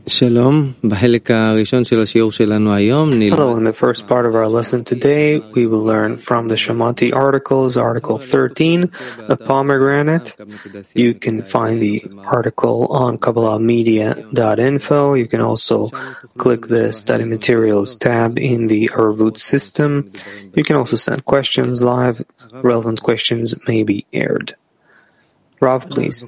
Hello, in the first part of our lesson today, we will learn from the Shamati articles, Article 13, a pomegranate. You can find the article on KabbalahMedia.info. You can also click the Study Materials tab in the Arvut system. You can also send questions live. Relevant questions may be aired. Rav, please.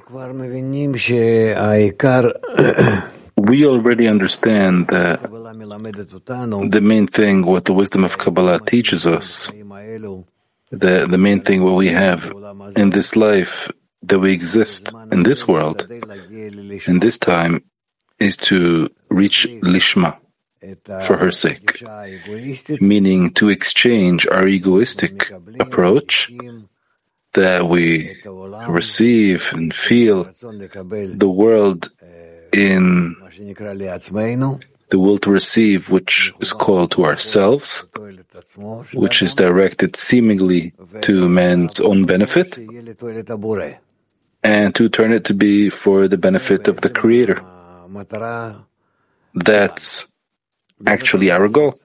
We already understand that the main thing what the wisdom of Kabbalah teaches us, the main thing what we have in this life, that we exist in this world, in this time, is to reach Lishma, for her sake, meaning to exchange our egoistic approach that we receive and feel the world in the will to receive, which is called to ourselves, which is directed seemingly to man's own benefit, and to turn it to be for the benefit of the Creator. That's actually our goal.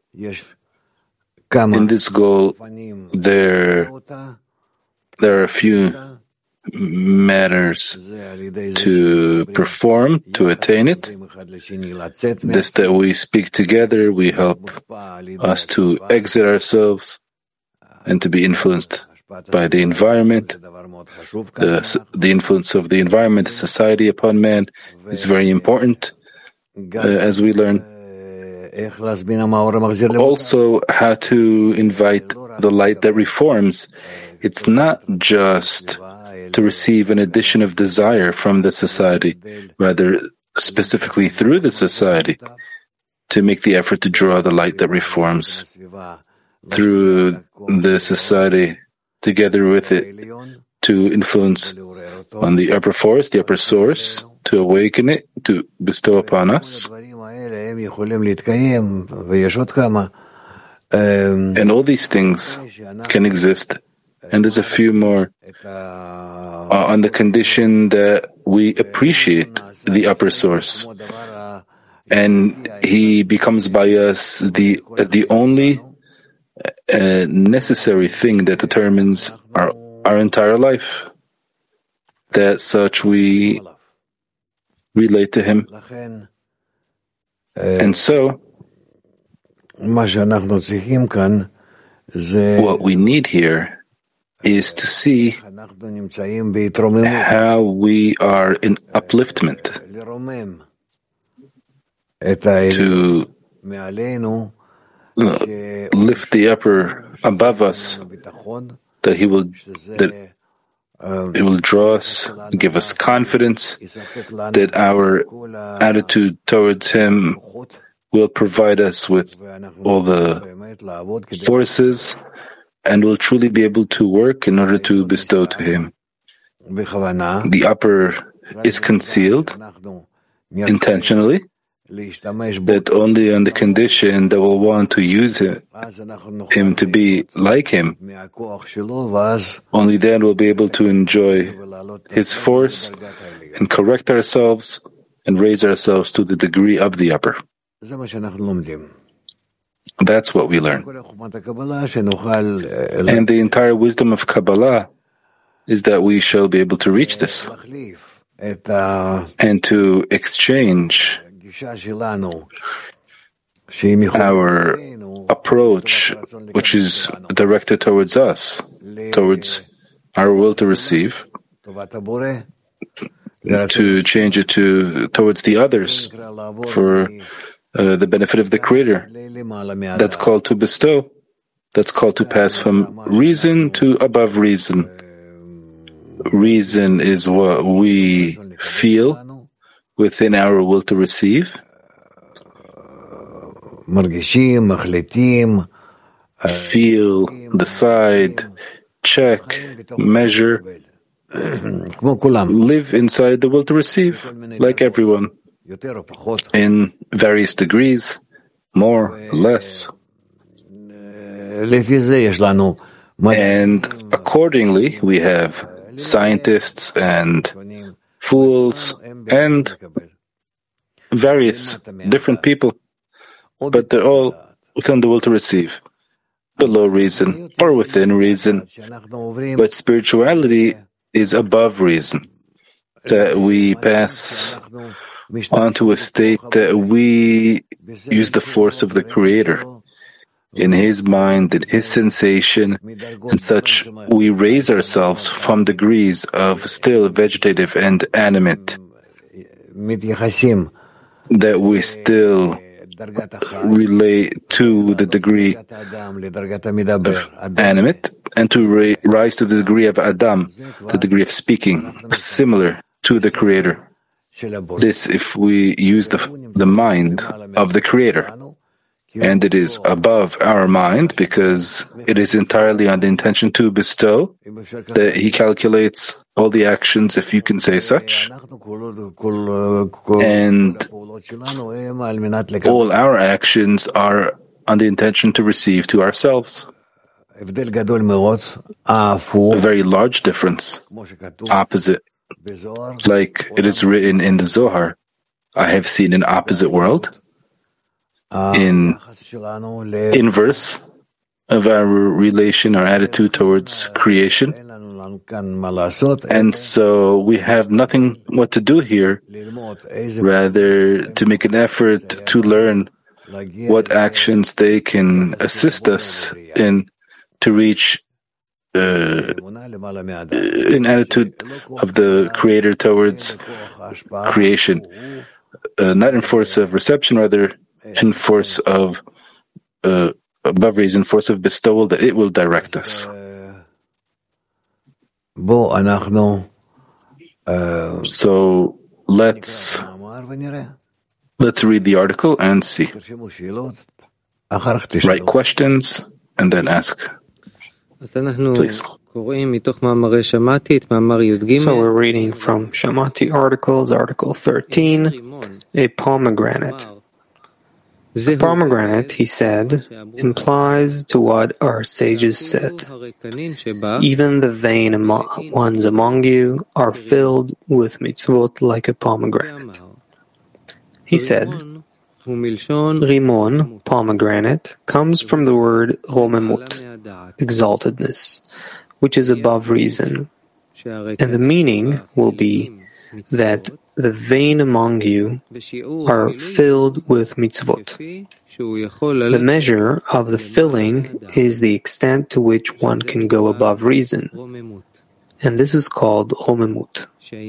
In this goal, there are a few matters to perform, to attain it. This that we speak together, we help us to exit ourselves and to be influenced by the environment. The influence of the environment, society upon man is very important, as we learn. Also, how to invite the light that reforms. It's not just to receive an addition of desire from the society, rather specifically through the society, to make the effort to draw the light that reforms through the society, together with it, to influence on the upper force, the upper source, to awaken it, to bestow upon us. And all these things can exist. And there's a few more on the condition that we appreciate the upper source. And he becomes by us the only necessary thing that determines our entire life. That such we relate to him. And so, what we need here is to see how we are in upliftment, to lift the upper above us, that he will draw us, give us confidence, that our attitude towards him will provide us with all the forces and will truly be able to work in order to bestow to him. The upper is concealed intentionally, that only on the condition that we'll want to use him to be like him, only then we'll be able to enjoy his force and correct ourselves and raise ourselves to the degree of the upper. That's what we learn. And the entire wisdom of Kabbalah is that we shall be able to reach this and to exchange our approach, which is directed towards us, towards our will to receive, to change it towards the others for the benefit of the Creator. That's called to bestow. That's called to pass from reason to above reason. Reason is what we feel within our will to receive. Feel, decide, check, measure, live inside the will to receive, like everyone, in various degrees, more or less. And accordingly, we have scientists and fools and various, different people, but they're all within the will to receive, below reason or within reason. But spirituality is above reason, that we pass onto a state that we use the force of the Creator in His mind, in His sensation, and such we raise ourselves from degrees of still vegetative and animate, that we still relate to the degree of animate, and to rise to the degree of Adam, the degree of speaking, similar to the Creator. This if we use the mind of the Creator. And it is above our mind because it is entirely on the intention to bestow, that He calculates all the actions, if you can say such, and all our actions are on the intention to receive to ourselves. A very large difference, opposite. Like it is written in the Zohar, I have seen an opposite world, in inverse of our relation, our attitude towards creation. And so we have nothing what to do here, rather to make an effort to learn what actions they can assist us in to reach an attitude of the Creator towards creation, not in force of reception, rather in force of above reason, force of bestowal, that it will direct us. So let's read the article and see. Write questions and then ask. Please. So we're reading from Shamati Articles, Article 13, a pomegranate. A pomegranate, he said, implies to what our sages said. Even the vain ones among you are filled with mitzvot like a pomegranate. He said, Rimon, pomegranate, comes from the word romemut, exaltedness, which is above reason. And the meaning will be that the vain among you are filled with mitzvot. The measure of the filling is the extent to which one can go above reason. And this is called romemut.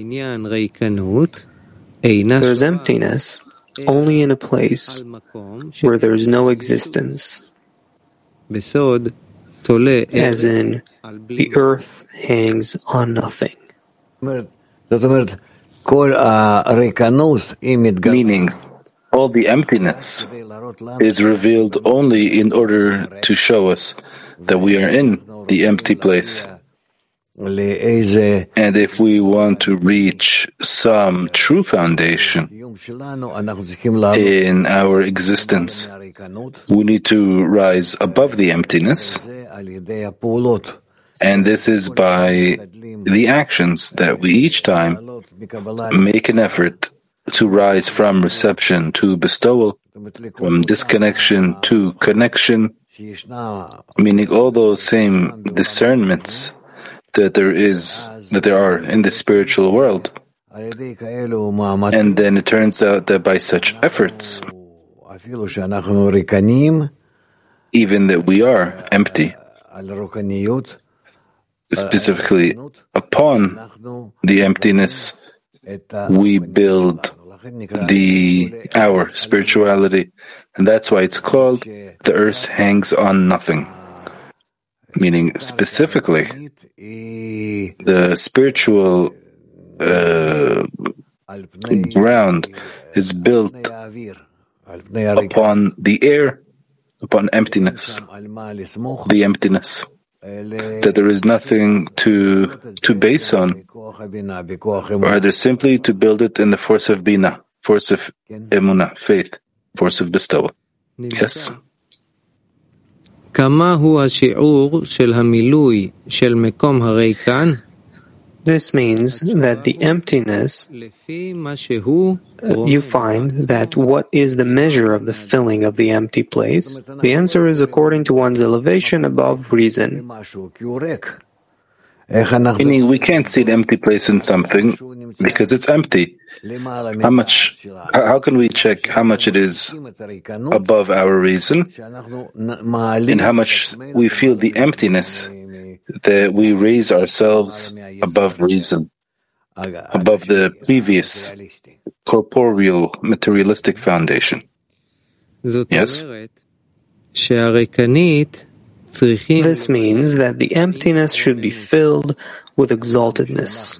There's emptiness only in a place where there is no existence, as in the earth hangs on nothing. Meaning, all the emptiness is revealed only in order to show us that we are in the empty place. And if we want to reach some true foundation in our existence, we need to rise above the emptiness. And this is by the actions that we each time make an effort to rise from reception to bestowal, from disconnection to connection, meaning all those same discernments that there are in the spiritual world. And then it turns out that by such efforts, even that we are empty, specifically upon the emptiness, we build our spirituality, and that's why it's called the earth hangs on nothing. Meaning specifically, the spiritual ground is built upon the air, upon emptiness, the emptiness, that there is nothing to base on, rather simply to build it in the force of bina, force of emunah, faith, force of bestowal. Yes? This means that the emptiness, you find that what is the measure of the filling of the empty place? The answer is according to one's elevation above reason. Meaning we can't see an empty place in something because it's empty. How can we check how much it is above our reason and how much we feel the emptiness that we raise ourselves above reason, above the previous corporeal, materialistic foundation? Yes? This means that the emptiness should be filled with exaltedness.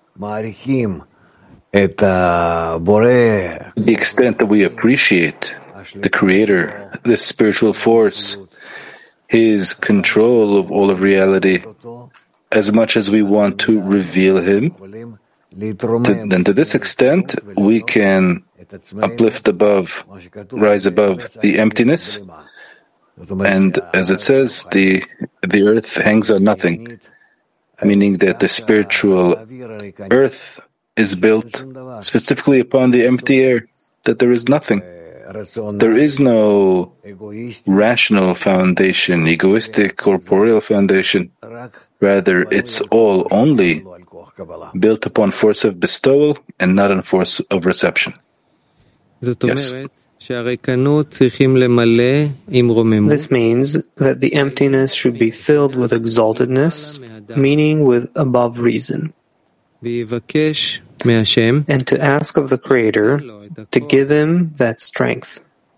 The extent that we appreciate the Creator, the spiritual force, His control of all of reality, as much as we want to reveal Him, then to this extent we can uplift above, rise above the emptiness, and as it says, the earth hangs on nothing, meaning that the spiritual earth is built specifically upon the empty air, that there is nothing. There is no rational foundation, egoistic, corporeal foundation. Rather, it's all only built upon force of bestowal and not on force of reception. Yes. This means that the emptiness should be filled with exaltedness, meaning with above reason, and to ask of the Creator to give him that strength.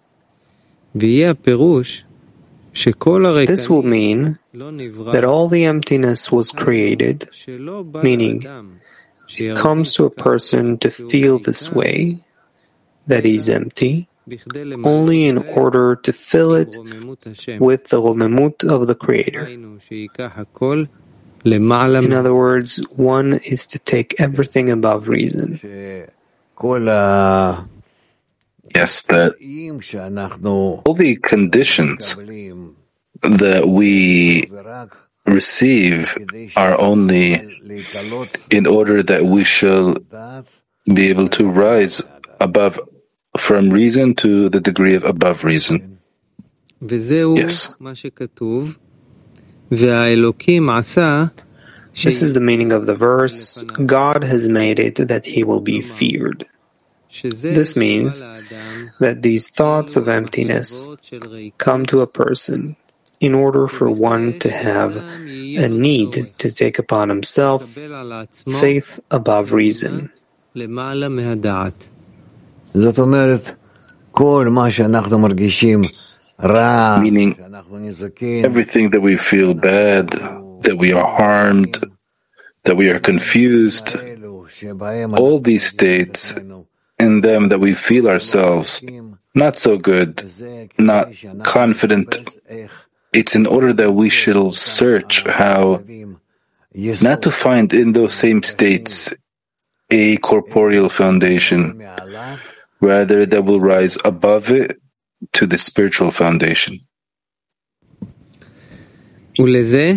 This will mean that all the emptiness was created, meaning it comes to a person to feel this way, that he's empty, only in order to fill it with the romemut of the Creator. In other words, one is to take everything above reason. Yes, that all the conditions that we receive are only in order that we shall be able to rise above from reason to the degree of above reason. Yes. This is the meaning of the verse, God has made it that he will be feared. This means that these thoughts of emptiness come to a person in order for one to have a need to take upon himself faith above reason. Meaning, everything that we feel bad, that we are harmed, that we are confused, all these states in them that we feel ourselves not so good, not confident, it's in order that we shall search how not to find in those same states a corporeal foundation, rather that will rise above it to the spiritual foundation. And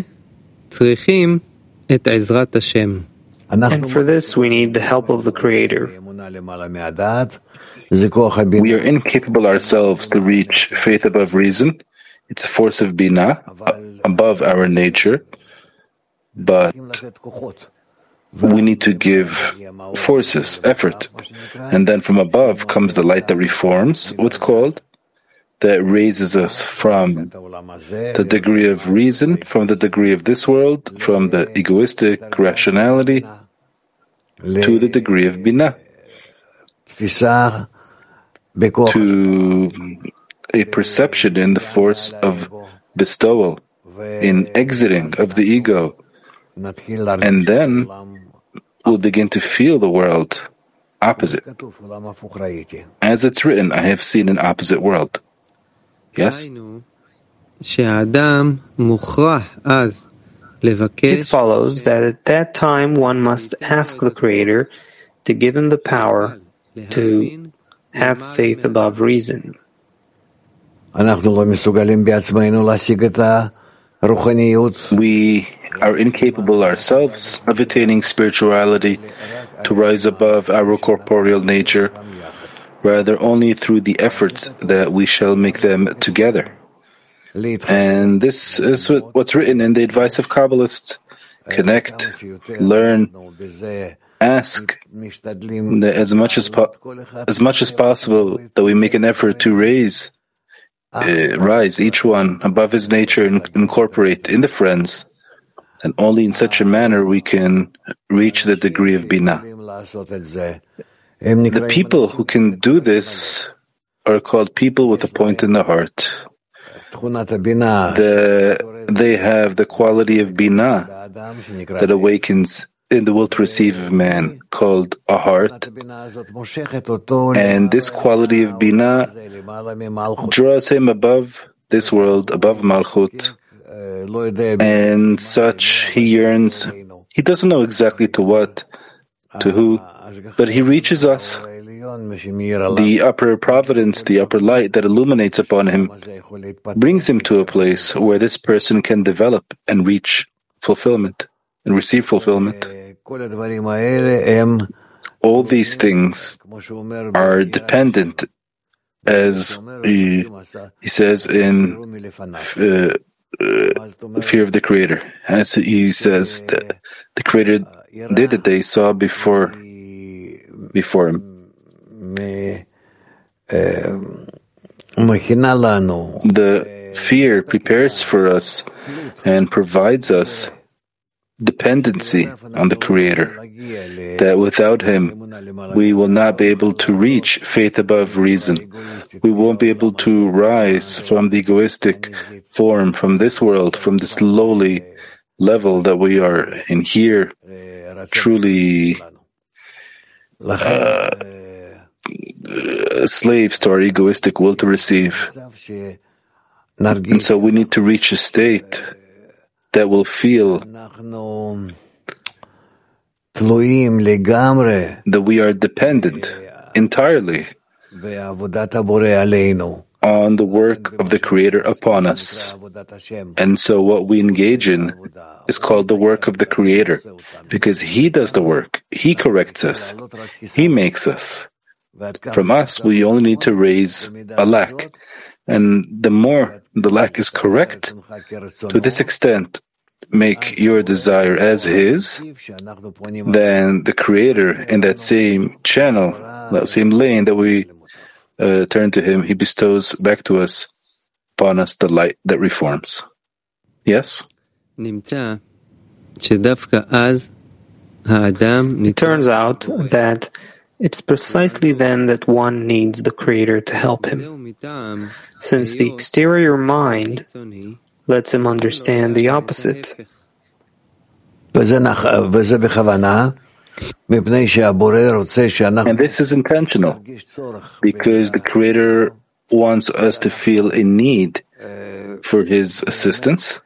for this we need the help of the Creator. We are incapable ourselves to reach faith above reason. It's a force of Binah, above our nature, but we need to give forces, effort. And then from above comes the light that reforms, what's called, that raises us from the degree of reason, from the degree of this world, from the egoistic rationality, to the degree of Binah, to a perception in the force of bestowal, in exiting of the ego, and then we'll begin to feel the world opposite. As it's written, I have seen an opposite world. Yes? It follows that at that time one must ask the Creator to give him the power to have faith above reason. We are incapable ourselves of attaining spirituality to rise above our corporeal nature, rather only through the efforts that we shall make them together. And this is what's written in the advice of Kabbalists. Connect, learn, ask that as much as possible that we make an effort to rise each one above his nature and incorporate in the friends, and only in such a manner we can reach the degree of Binah. The people who can do this are called people with a point in the heart. They have the quality of Binah that awakens in the will to receive of man, called a heart. And this quality of Binah draws him above this world, above Malchut. And such he yearns. He doesn't know exactly to what, to who, but he reaches us. The upper providence, the upper light that illuminates upon him, brings him to a place where this person can develop and reach fulfillment and receive fulfillment. All these things are dependent, as he says in Fear of the Creator. As he says that the Creator did that they saw before him. The fear prepares for us and provides us dependency on the Creator, that without Him we will not be able to reach faith above reason. We won't be able to rise from the egoistic form, from this world, from this lowly level that we are in here, truly slaves to our egoistic will to receive. And so we need to reach a state that will feel that we are dependent entirely on the work of the Creator upon us. And so what we engage in is called the work of the Creator, because He does the work, He corrects us, He makes us. From us, we only need to raise a lack. And the more the lack is correct, to this extent, make your desire as His, then the Creator in that same channel, that same lane that we turn to Him, He bestows back to us, upon us, the light that reforms. Yes? It turns out that it's precisely then that one needs the Creator to help him, since the exterior mind lets him understand the opposite. And this is intentional, because the Creator wants us to feel a need for His assistance,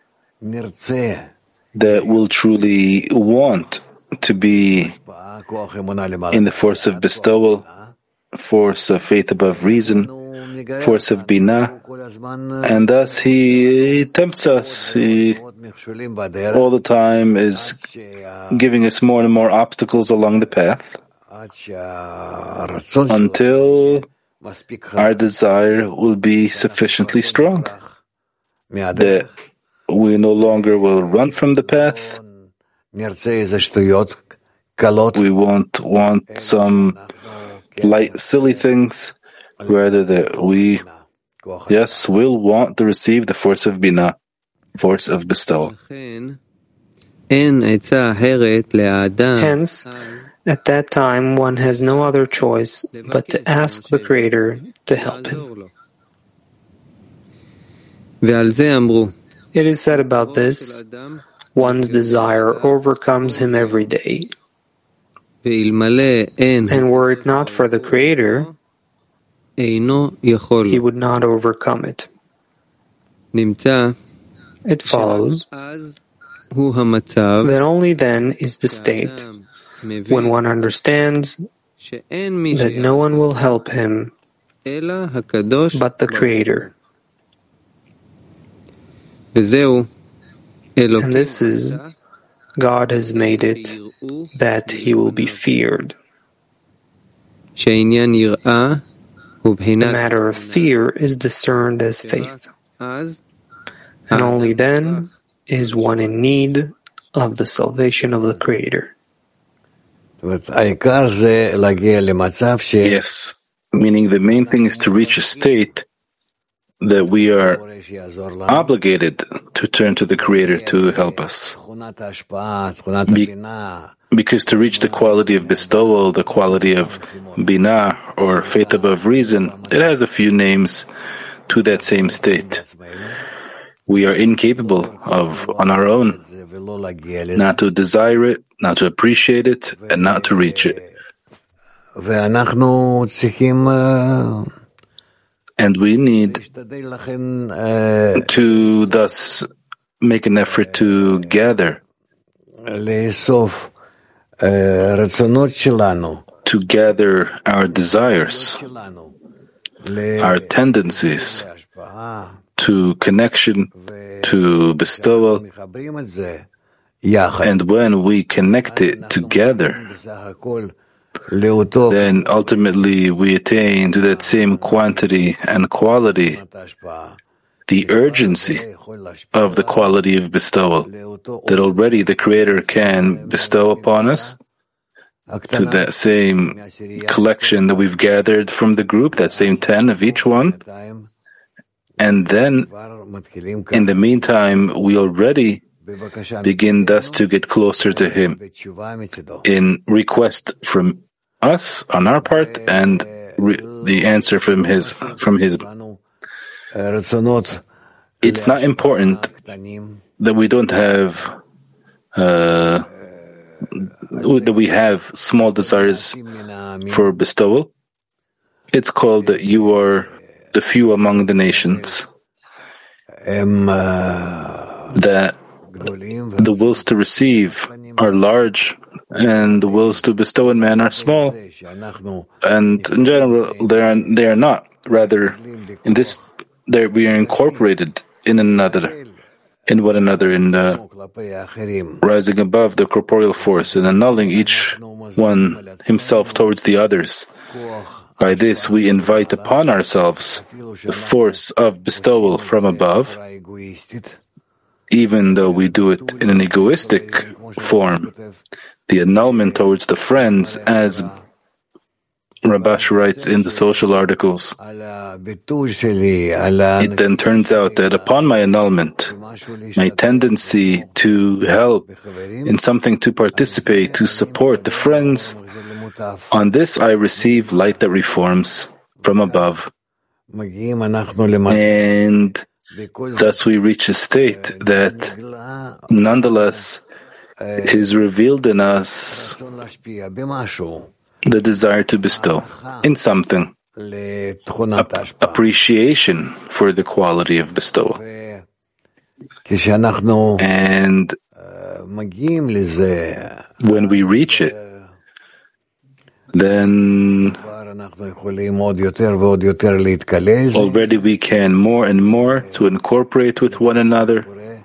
that will truly want to be in the force of bestowal, force of faith above reason, force of Binah, and thus He tempts us. He all the time is giving us more and more obstacles along the path until our desire will be sufficiently strong, that we no longer will run from the path. We won't want some light, silly things, rather that we, will want to receive the force of Binah, force of bestowal. Hence, at that time, one has no other choice but to ask the Creator to help him. It is said about this, one's desire overcomes him every day. And were it not for the Creator, he would not overcome it. It follows that only then is the state when one understands that no one will help him but the Creator. And this is, God has made it that he will be feared. The matter of fear is discerned as faith. And only then is one in need of the salvation of the Creator. Yes, meaning the main thing is to reach a state that we are obligated to turn to the Creator to help us. Because to reach the quality of bestowal, the quality of binah, or faith above reason, it has a few names to that same state. We are incapable of, on our own, not to desire it, not to appreciate it, and not to reach it. And we need to thus make an effort to gather, our desires, our tendencies to connection, to bestowal, and when we connect it together, then ultimately we attain to that same quantity and quality, the urgency of the quality of bestowal, that already the Creator can bestow upon us, to that same collection that we've gathered from the group, that same 10 of each one. And then, in the meantime, we already begin thus to get closer to Him in request from us on our part, and the answer from His. It's not important that we don't have that we have small desires for bestowal. It's called that you are the few among the nations, that the wills to receive are large and the wills to bestow in man are small, and in general they are not. Rather, in this, we are incorporated in one another, in rising above the corporeal force and annulling each one himself towards the others. By this, we invite upon ourselves the force of bestowal from above, even though we do it in an egoistic form. The annulment towards the friends, as Rabash writes in the social articles, it then turns out that upon my annulment, my tendency to help in something, to participate, to support the friends, on this I receive light that reforms from above. And thus we reach a state that nonetheless is revealed in us the desire to bestow in something, appreciation for the quality of bestowal. And when we reach it, then already we can more and more to incorporate with one another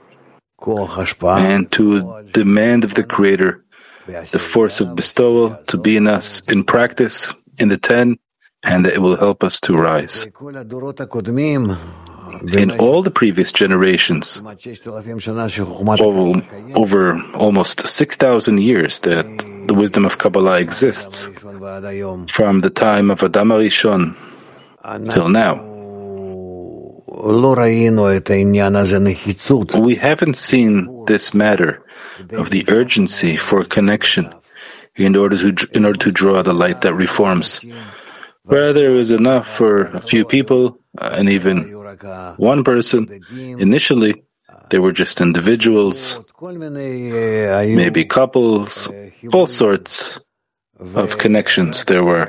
and to demand of the Creator the force of bestowal to be in us in practice, in the 10, and that it will help us to rise. In all the previous generations, over almost 6,000 years that the wisdom of Kabbalah exists, from the time of Adam HaRishon till now, we haven't seen this matter of the urgency for connection in order to draw the light that reforms. Rather, it was enough for a few people, and even one person. Initially, they were just individuals, maybe couples, all sorts of connections there were.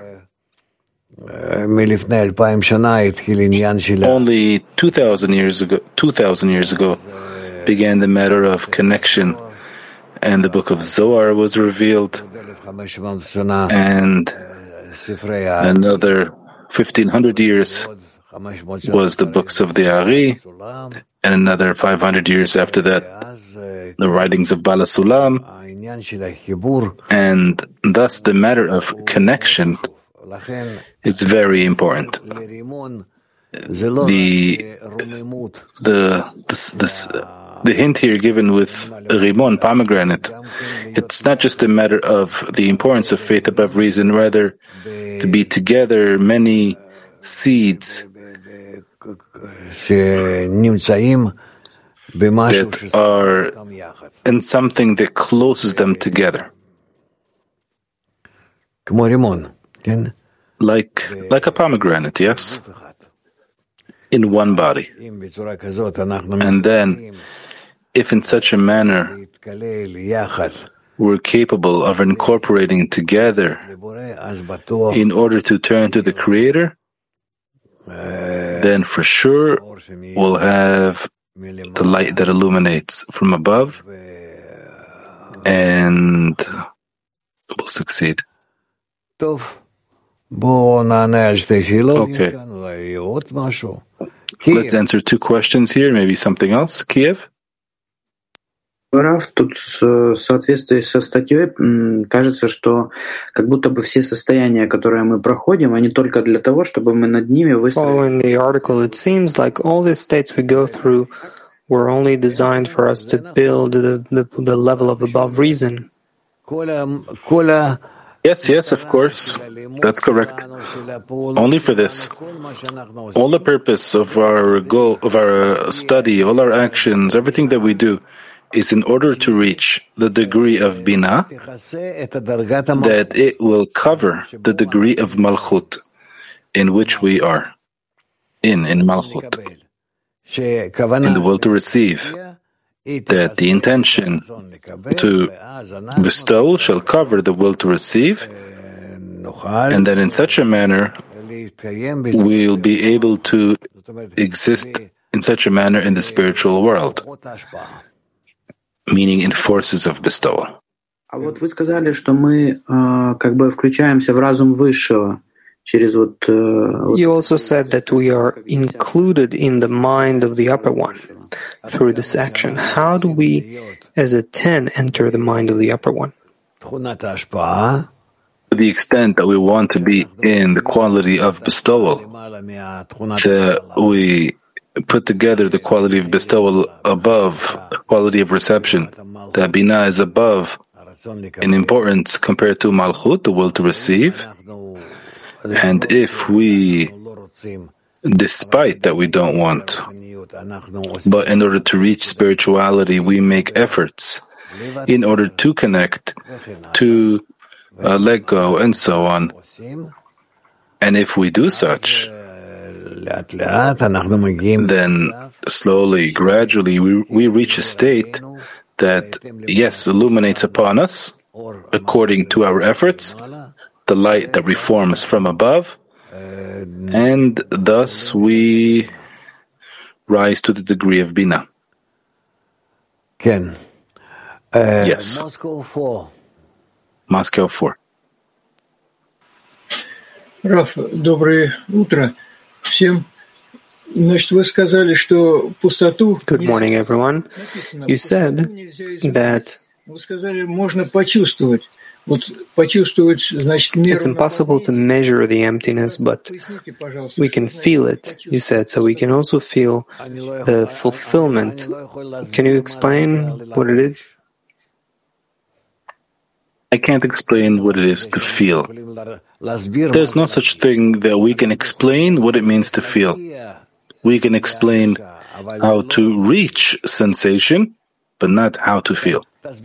Only 2,000 years ago began the matter of connection, and the book of Zohar was revealed, and another 1,500 years was the books of the Ari, and another 500 years after that, the writings of Bala Sulam, and thus the matter of connection is very important. The hint here given with rimon, pomegranate, it's not just a matter of the importance of faith above reason, rather to be together many seeds that are in something that closes them together. Like a pomegranate, yes? In one body. And then, if in such a manner we're capable of incorporating together in order to turn to the Creator, then for sure we'll have the light that illuminates from above and we'll succeed. Okay. Let's answer two questions here, maybe something else. Kiev? Раф, тут в соответствии со статьей кажется, что как будто бы все состояния, которые мы проходим, они только для того, чтобы мы над ними выстроили. Following the article, it seems like all the states we go through were only designed for us to build the level of above reason. Yes, of course. That's correct. Only for this. All the purpose of our goal, of our study, all our actions, everything that we do is in order to reach the degree of Binah, that it will cover the degree of Malchut in which we are, in Malchut, in the will to receive, that the intention to bestow shall cover the will to receive, and that in such a manner we'll be able to exist in such a manner in the spiritual world, meaning in forces of bestowal. А вот вы сказали, что мы как бы включаемся в разум высшего через вот. You also said that we are included in the mind of the upper one through this action. How do we, as a 10, enter the mind of the upper one? To the extent that we want to be in the quality of bestowal, that we put together the quality of bestowal above the quality of reception, that Binah is above in importance compared to Malchut, the will to receive. And if we, despite that we don't want, but in order to reach spirituality, we make efforts in order to connect, to let go, and so on. And if we do such, then slowly, gradually, we reach a state that, yes, illuminates upon us, according to our efforts, the light that reforms from above, and thus we rise to the degree of Binah. Yes. Moscow 4. Раф, доброе утро всем. Значит, вы сказали, что пустоту... Good morning, everyone. You said that Вы сказали, можно почувствовать. Вот почувствовать, значит, меру... it's impossible to measure the emptiness, but we can feel it, you said, so we can also feel the fulfillment. Can you explain what it is? I can't explain what it is to feel. There's no such thing that we can explain what it means to feel. We can explain how to reach sensation, but not how to feel.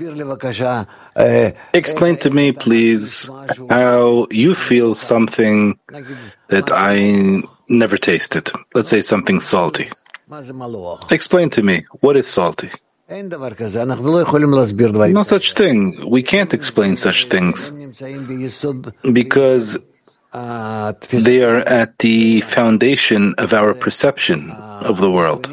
Explain to me, please, how you feel something that I never tasted. Let's say something salty. Explain to me, what is salty? No such thing. We can't explain such things because they are at the foundation of our perception of the world.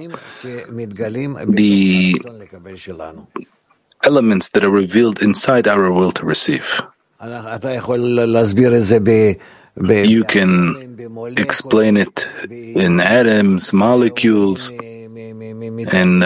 The elements that are revealed inside our will to receive. You can explain it in atoms, molecules, and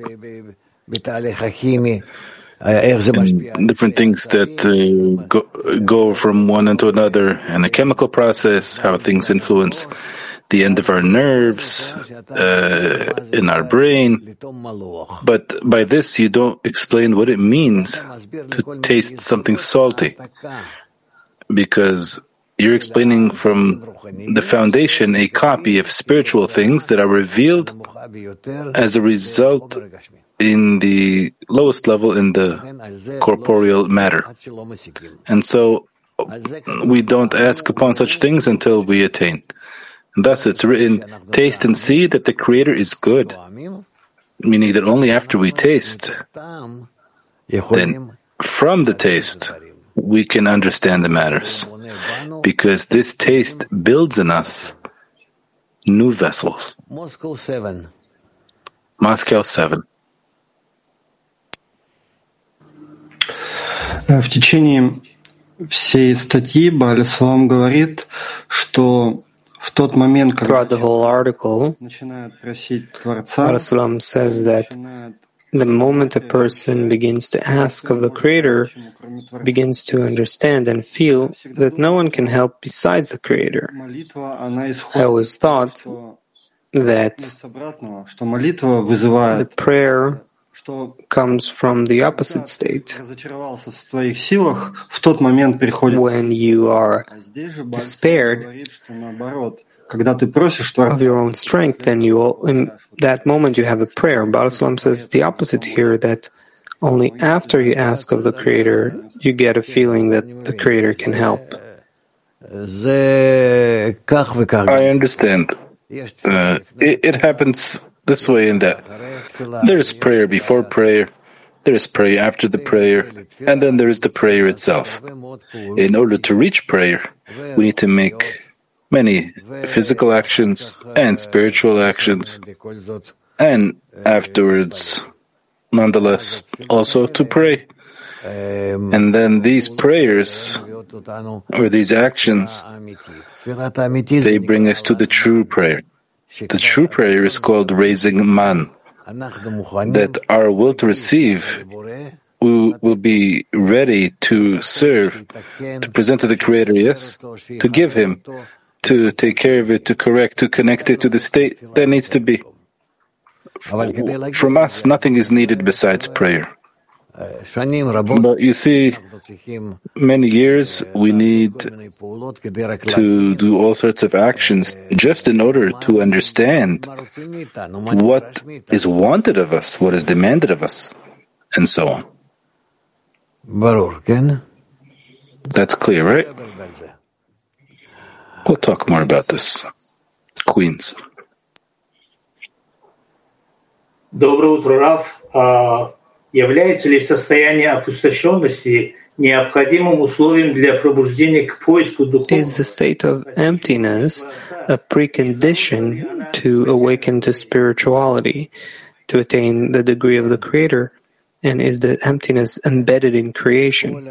different things that go from one into another, and a chemical process, how things influence the end of our nerves in our brain. But by this, you don't explain what it means to taste something salty, because you're explaining from the foundation a copy of spiritual things that are revealed as a result in the lowest level in the corporeal matter. And so we don't ask upon such things until we attain. And thus it's written, taste and see that the Creator is good, meaning that only after we taste, then from the taste, we can understand the matters, because this taste builds in us new vessels. Moscow 7. В течение всей статьи Бааль Салам говорит, что в тот момент, когда Throughout the whole article, начинает просить Творца, Ba'al Sulam says that the moment a person begins to ask of the Creator, begins to understand and feel that no one can help besides the Creator. I always thought that the prayer comes from the opposite state. When you are despaired of your own strength, then in that moment you have a prayer. Ba'al Salam says the opposite here, that only after you ask of the Creator, you get a feeling that the Creator can help. I understand. It happens this way and that. There is prayer before prayer, there is prayer after the prayer, and then there is the prayer itself. In order to reach prayer, we need to make many physical actions and spiritual actions, and afterwards, nonetheless, also to pray. And then these prayers, or these actions, they bring us to the true prayer. The true prayer is called raising man, that our will to receive will be ready to serve, to present to the Creator, yes, to give Him, to take care of it, to correct, to connect it to the state that needs to be. From us, nothing is needed besides prayer. But you see, many years we need to do all sorts of actions just in order to understand what is wanted of us, what is demanded of us, and so on. That's clear, right? We'll talk more about this. Queens. Доброе утро, Рав. Является ли состояние опустошенности необходимым условием для пробуждения к поиску духовного? Is the state of emptiness a precondition to awaken to spirituality, to attain the degree of the Creator? And is the emptiness embedded in creation?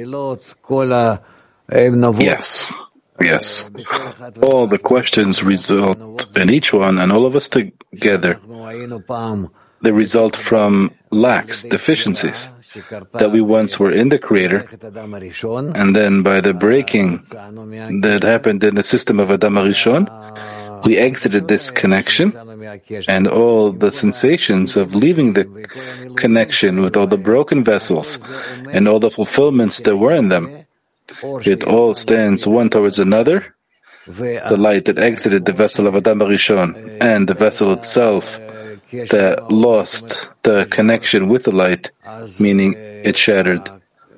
Yes. Yes. All the questions result in each one, and all of us together, they result from lacks, deficiencies, that we once were in the Creator, and then by the breaking that happened in the system of Adam HaRishon, we exited this connection, and all the sensations of leaving the connection with all the broken vessels and all the fulfillments that were in them, it all stands one towards another. The light that exited the vessel of Adam HaRishon and the vessel itself that lost the connection with the light, meaning it shattered.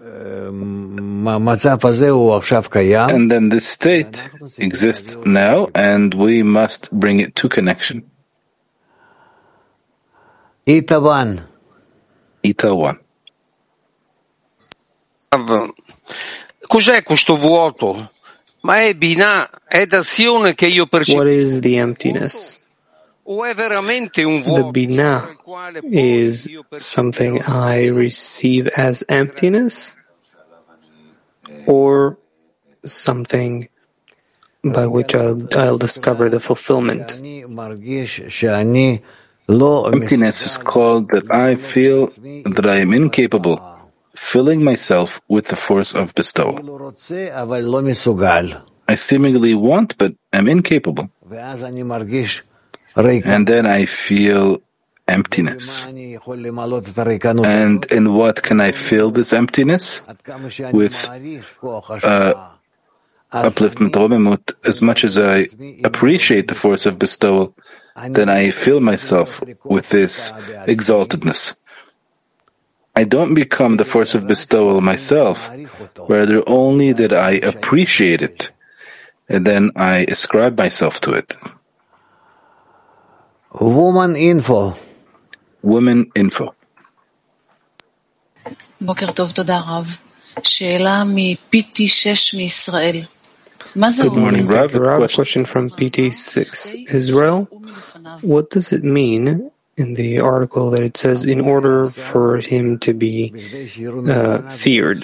And then this state exists now, and we must bring it to connection. Ita 1. Cos'è questo vuoto? Ma è Binah, è d'azione che io percepisco. What is the emptiness? O è veramente un The vuoto? Binah is something I receive as emptiness, or something by which I'll discover the fulfillment. Emptiness is called that I feel that I am incapable, filling myself with the force of bestowal. I seemingly want, but am incapable. And then I feel emptiness. And in what can I fill this emptiness? With upliftment, romemut. As much as I appreciate the force of bestowal, then I fill myself with this exaltedness. I don't become the force of bestowal myself, rather only that I appreciate it, and then I ascribe myself to it. Woman Info. בוקר טוב, תודה רב. שאלה מ-PT6 מישראל. Good morning, Rav. A question from PT6 Israel. What does it mean in the article that it says, in order for him to be feared?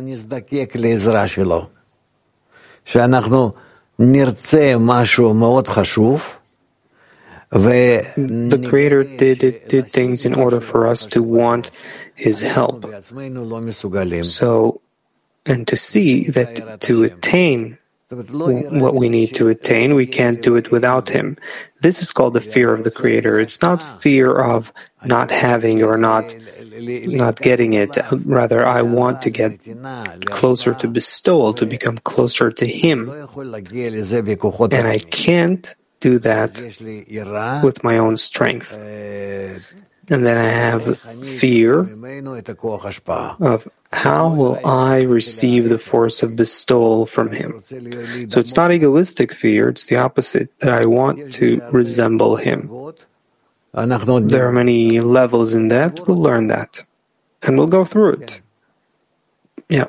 The Creator did things in order for us to want His help. So, and to see that to attain what we need to attain, we can't do it without Him. This is called the fear of the Creator. It's not fear of not having or not getting it. Rather, I want to get closer to bestowal, to become closer to Him. And I can't do that with my own strength. And then I have fear of how will I receive the force of bestowal from Him. So it's not egoistic fear, it's the opposite, that I want to resemble Him. There are many levels in that. We'll learn that. And we'll go through it. Yeah.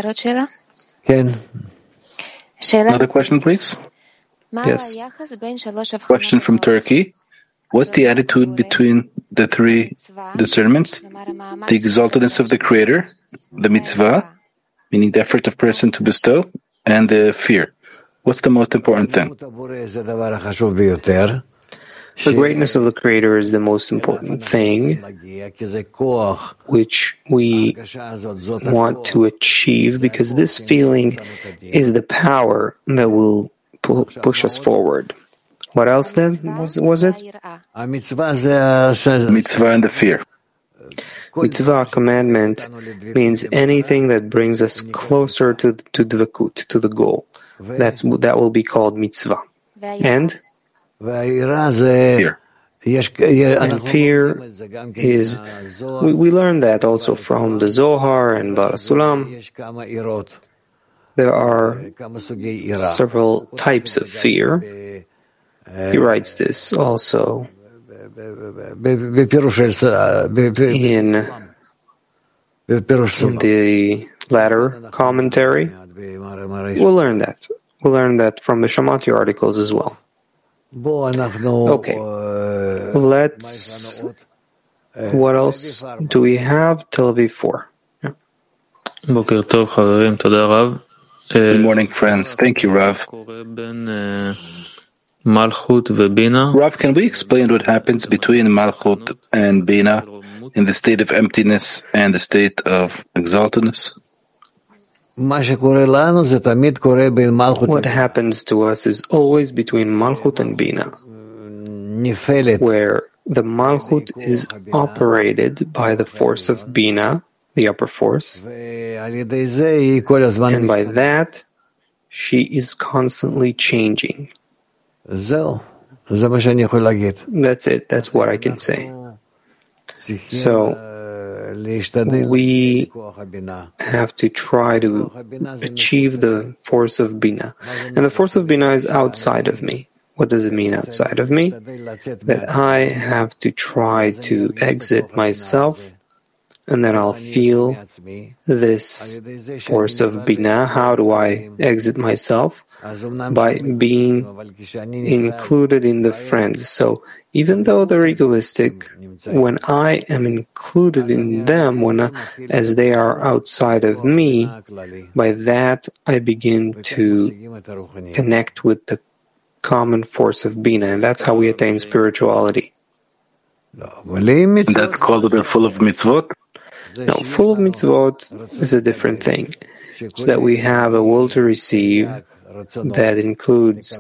Another question, please? Yes. Question from Turkey. What's the attitude between the three discernments? The exaltedness of the Creator, the mitzvah, meaning the effort of person to bestow, and the fear. What's the most important thing? The greatness of the Creator is the most important thing, which we want to achieve, because this feeling is the power that will push us forward. What else then was it? Mitzvah and the fear. Mitzvah, commandment, means anything that brings us closer to dvekut, to the goal. That will be called mitzvah. And? Fear. And fear is, we learned that also from the Zohar and Baal Sulam. There are several types of fear. He writes this also in the latter commentary. We'll learn that. We'll learn that from the Shamati articles as well. Okay. What else do we have? Tel Aviv 4. Yeah. Good morning, friends. Thank you, Rav. Rav, can we explain what happens between Malchut and Bina in the state of emptiness and the state of exaltedness? What happens to us is always between Malchut and Bina, where the Malchut is operated by the force of Bina, the upper force, and by that, she is constantly changing. That's it. That's what I can say. So, we have to try to achieve the force of Bina. And the force of Bina is outside of me. What does it mean outside of me? That I have to try to exit myself, and then I'll feel this force of Bina. How do I exit myself? by being included in the friends. So even though they're egoistic, when I am included in them, as they are outside of me, by that I begin to connect with the common force of Bina, and that's how we attain spirituality. And that's called that they're full of mitzvot? No, full of mitzvot is a different thing. So that we have a will to receive that includes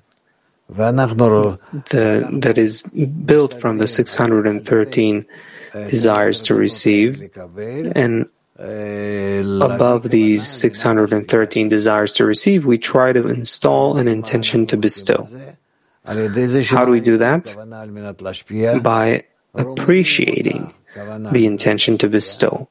that is built from the 613 desires to receive, and above these 613 desires to receive, we try to install an intention to bestow. How do we do that? By appreciating the intention to bestow,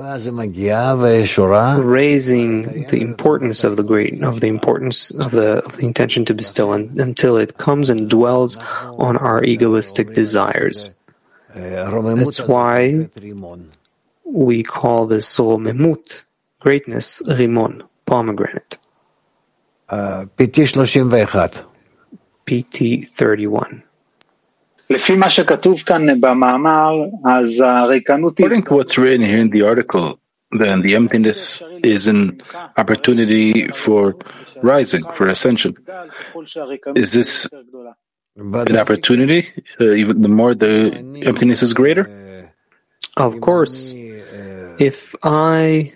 raising the importance of the intention to bestow until it comes and dwells on our egoistic desires. That's why we call this romemut, greatness, rimon, pomegranate. PT 31. According to what's written here in the article, then the emptiness is an opportunity for rising, for ascension. Is this an opportunity, even the more the emptiness is greater? Of course. If I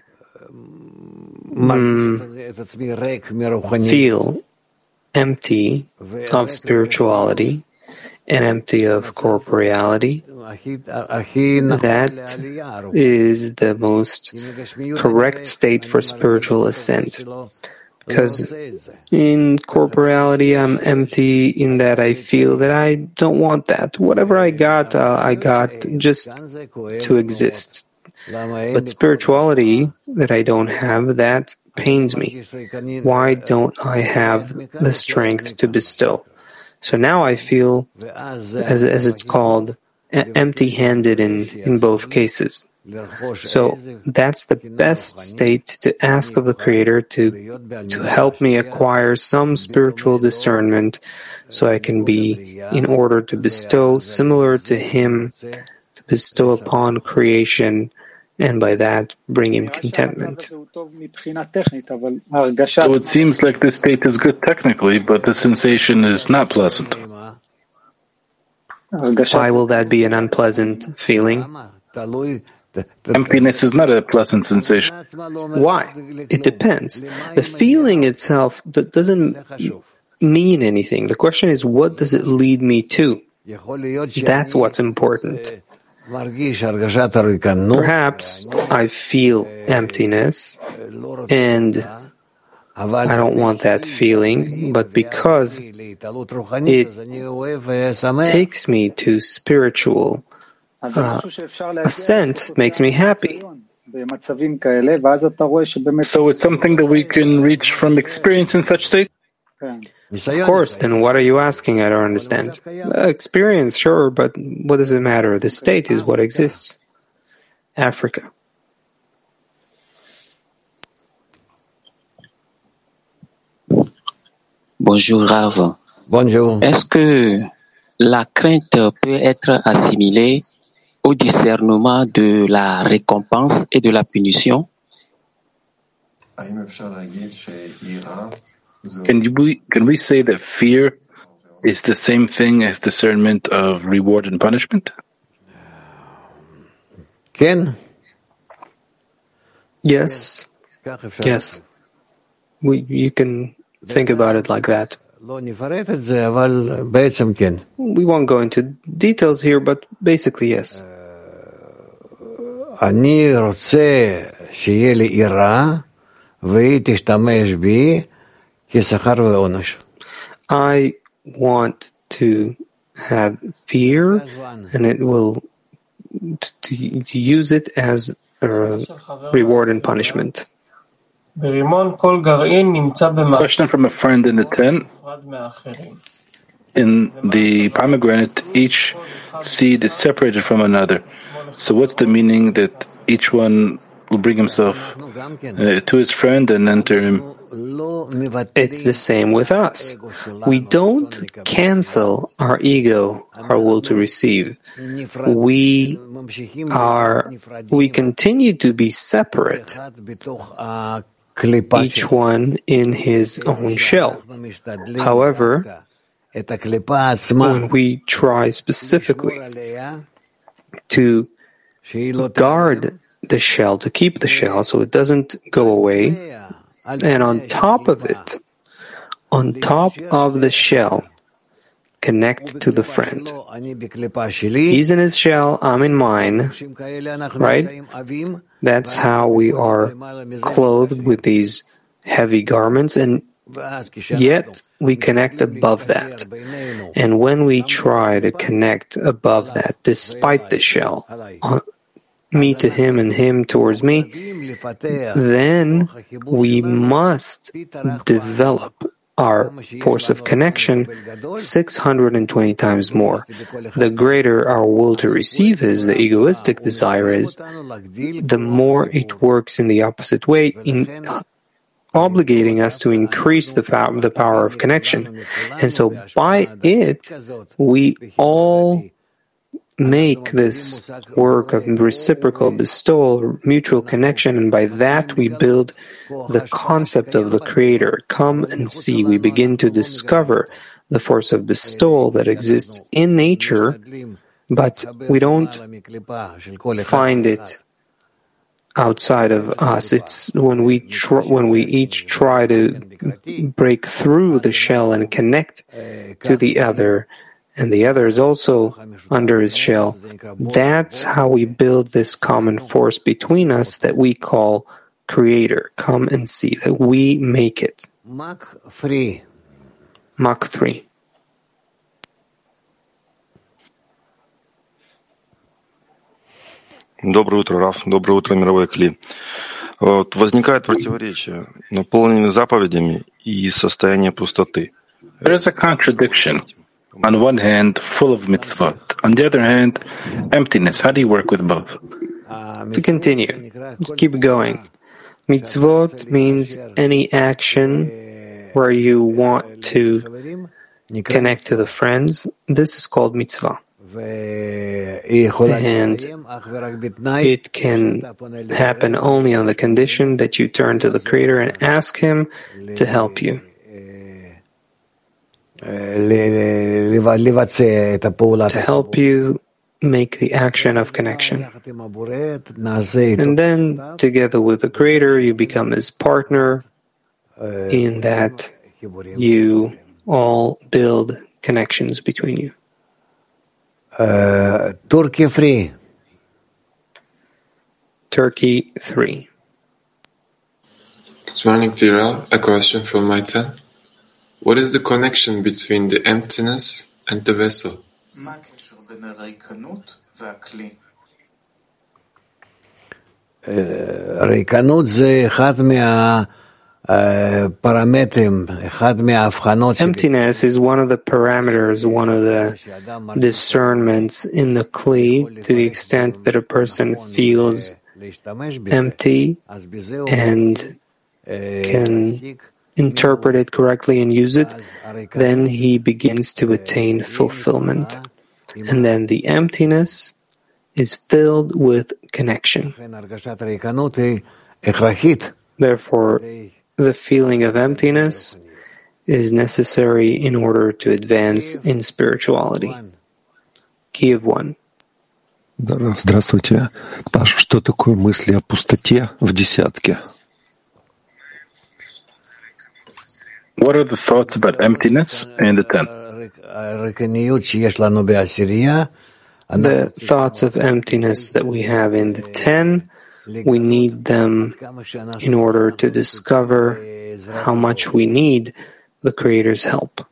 feel empty of spirituality and empty of corporeality, that is the most correct state for spiritual ascent. Because in corporeality, I'm empty in that I feel that I don't want that. Whatever I got just to exist. But spirituality that I don't have, that pains me. Why don't I have the strength to bestow? So now I feel, as it's called, empty-handed in both cases. So that's the best state to ask of the Creator to help me acquire some spiritual discernment so I can be in order to bestow similar to Him, to bestow upon creation, and by that bring Him contentment. So it seems like this state is good technically, but the sensation is not pleasant. Why will that be an unpleasant feeling? Emptiness is not a pleasant sensation. Why? It depends. The feeling itself doesn't mean anything. The question is, what does it lead me to? That's what's important. Perhaps I feel emptiness and I don't want that feeling, but because it takes me to spiritual ascent, makes me happy. So it's something that we can reach from experience in such state? Of course, then what are you asking? I don't understand. Experience, sure, but what does it matter? The state is what exists. Africa. Bonjour Rav. Bonjour. Est-ce que la crainte peut être assimilée au discernement de la récompense et de la punition? Can we say that fear is the same thing as discernment of reward and punishment? Ken? Yes. Yes. You can think about it like that. We won't go into details here, but basically, yes. I want to have fear, and it will to use it as a reward and punishment. Question from a friend in the tent. In the pomegranate, each seed is separated from another. So what's the meaning that each one will bring himself to his friend and enter him. It's the same with us. We don't cancel our ego, our will to receive. We continue to be separate, each one in his own shell. However, when we try specifically to guard the shell, to keep the shell so it doesn't go away, and on top of it, on top of the shell, connect to the friend. He's in his shell, I'm in mine, right? That's how we are clothed with these heavy garments, and yet we connect above that. And when we try to connect above that, despite the shell, me to him and him towards me, then we must develop our force of connection 620 times more. The greater our will to receive is, the egoistic desire is, the more it works in the opposite way, in obligating us to increase the power of connection. And so by it, we all make this work of reciprocal bestowal, mutual connection, and by that we build the concept of the Creator. Come and see. We begin to discover the force of bestowal that exists in nature, but we don't find it outside of us. It's when we each try to break through the shell and connect to the other, and the other is also under his shell. That's how we build this common force between us that we call Creator. Come and see, that we make it. Mach 3. Доброе утро, Раф. Доброе утро, мировой Кли. Вот возникает противоречие, наполненное заповедями и состояние пустоты. There is a contradiction. On one hand, full of mitzvot. On the other hand, emptiness. How do you work with both? To continue, just keep going. Mitzvot means any action where you want to connect to the friends. This is called mitzvah. And it can happen only on the condition that you turn to the Creator and ask Him to help you. To help you make the action of connection. And then, together with the Creator, you become His partner in that you all build connections between you. Turkey 3. Turkey 3. Good morning, Tira. A question from Maita. What is the connection between the emptiness and the vessel? ריקנות זה אחד מהפרמטרים, אחד מההבחנות. Emptiness is one of the parameters, one of the discernments in the Kli, to the extent that a person feels empty and can interpret it correctly and use it, then he begins to attain fulfillment. And then the emptiness is filled with connection. Therefore, the feeling of emptiness is necessary in order to advance in spirituality. Kiev 1. Здравствуйте. Паш, что такое мысли о пустоте в десятке? What are the thoughts about emptiness in the 10? The thoughts of emptiness that we have in the 10, we need them in order to discover how much we need the Creator's help.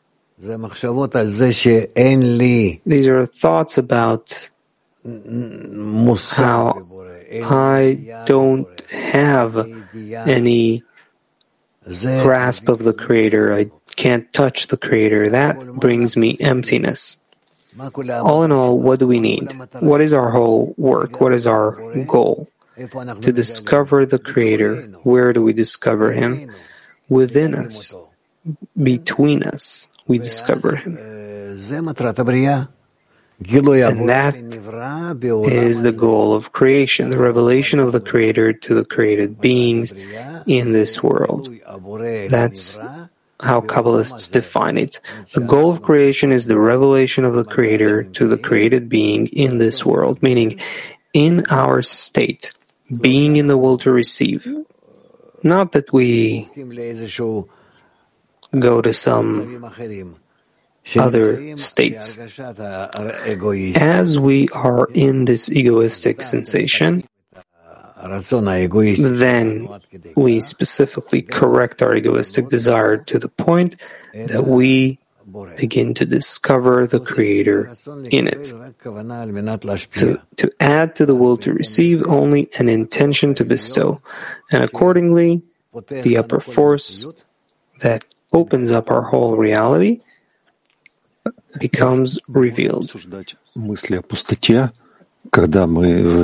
These are thoughts about how I don't have any grasp of the Creator. I can't touch the Creator. That brings me emptiness. All in all, what do we need? What is our whole work? What is our goal? to discover the Creator. Where do we discover Him? Within us, between us, we discover Him. And that is the goal of creation, the revelation of the Creator to the created beings in this world. That's how Kabbalists define it. The goal of creation is the revelation of the Creator to the created being in this world, meaning in our state, being in the will to receive. Not that we go to some other states. As we are in this egoistic sensation, then we specifically correct our egoistic desire to the point that we begin to discover the Creator in it. To add to the will to receive only an intention to bestow, and accordingly, the upper force that opens up our whole reality becomes revealed. Can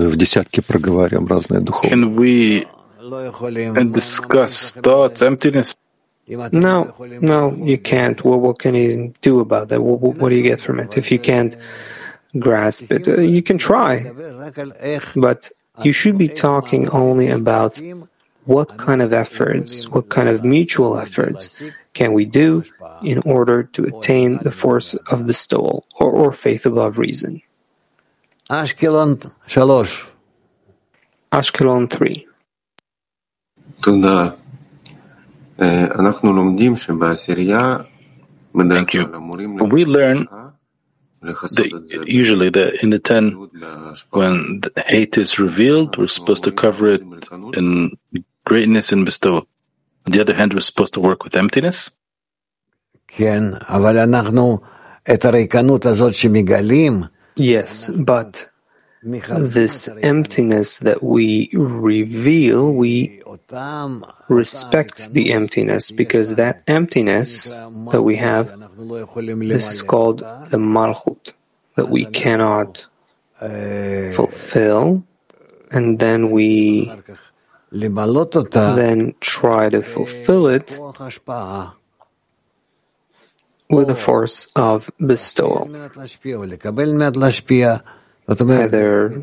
we discuss thoughts, emptiness? No, you can't. Well, what can you do about that? What do you get from it? If you can't grasp it, you can try. But you should be talking only about what kind of efforts, what kind of mutual efforts can we do in order to attain the force of bestowal or faith above reason. Ashkelon 3. Thank you. We learn usually that in the 10, when the hate is revealed, we're supposed to cover it in greatness and bestowal. On the other hand, we're supposed to work with emptiness. Yes, but this emptiness that we reveal, we respect the emptiness, because that emptiness that we have, this is called the malchut, that we cannot fulfill, and then we then try to fulfill it with a force of bestowal, either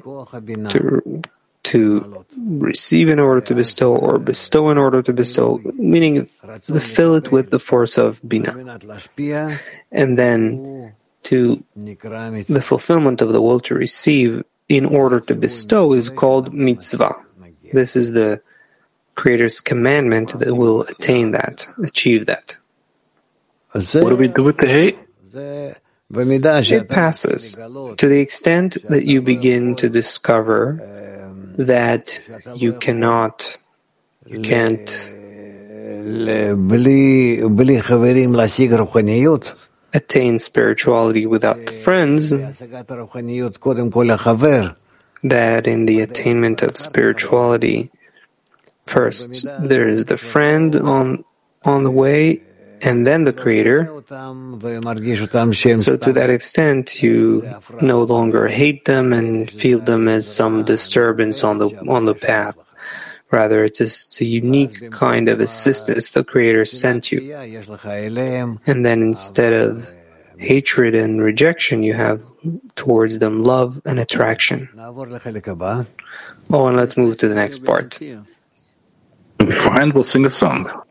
to receive in order to bestow or bestow in order to bestow, meaning to fill it with the force of Bina. And then to the fulfillment of the will to receive in order to bestow is called mitzvah. This is the Creator's commandment that will attain that, achieve that. What do we do with the hate? It passes to the extent that you begin to discover that you can't attain spirituality without friends, that in the attainment of spirituality, first there is the friend on the way, and then the Creator. So to that extent, you no longer hate them and feel them as some disturbance on the path. Rather, it's a unique kind of assistance the Creator sent you. And then instead of hatred and rejection, you have towards them love and attraction. Oh, and let's move to the next part. Beforehand, we'll sing a song.